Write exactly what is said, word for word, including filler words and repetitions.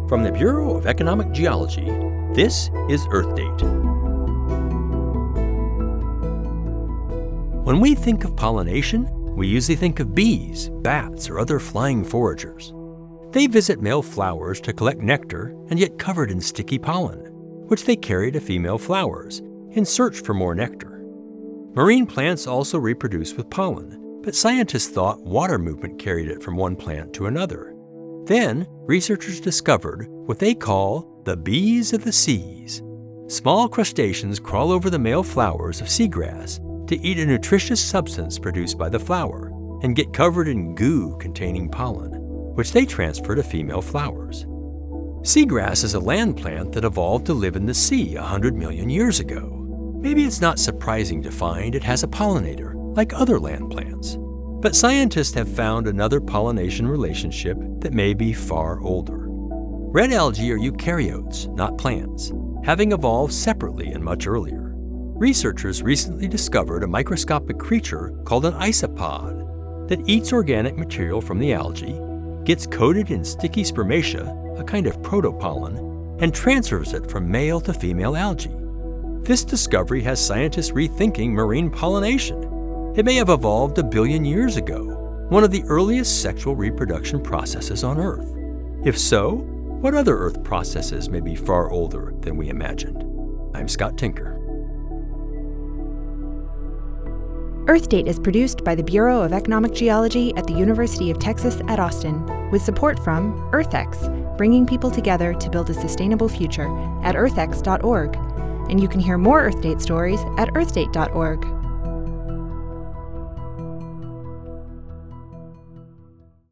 From the Bureau of Economic Geology, this is Earth Date. When we think of pollination, we usually think of bees, bats, or other flying foragers. They visit male flowers to collect nectar and get covered in sticky pollen, which they carry to female flowers in search for more nectar. Marine plants also reproduce with pollen, but scientists thought water movement carried it from one plant to another. Then, researchers discovered what they call the bees of the seas. Small crustaceans crawl over the male flowers of seagrass to eat a nutritious substance produced by the flower and get covered in goo containing pollen, which they transfer to female flowers. Seagrass is a land plant that evolved to live in the sea one hundred million years ago. Maybe it's not surprising to find it has a pollinator, like other land plants. But scientists have found another pollination relationship that may be far older. Red algae are eukaryotes, not plants, having evolved separately and much earlier. Researchers recently discovered a microscopic creature called an isopod that eats organic material from the algae, gets coated in sticky spermatia, a kind of protopollen, and transfers it from male to female algae. This discovery has scientists rethinking marine pollination. It may have evolved a billion years ago, one of the earliest sexual reproduction processes on Earth. If so, what other Earth processes may be far older than we imagined? I'm Scott Tinker. Earth Date is produced by the Bureau of Economic Geology at the University of Texas at Austin, with support from EarthX, bringing people together to build a sustainable future at earth x dot org. And you can hear more Earth Date stories at earth date dot org.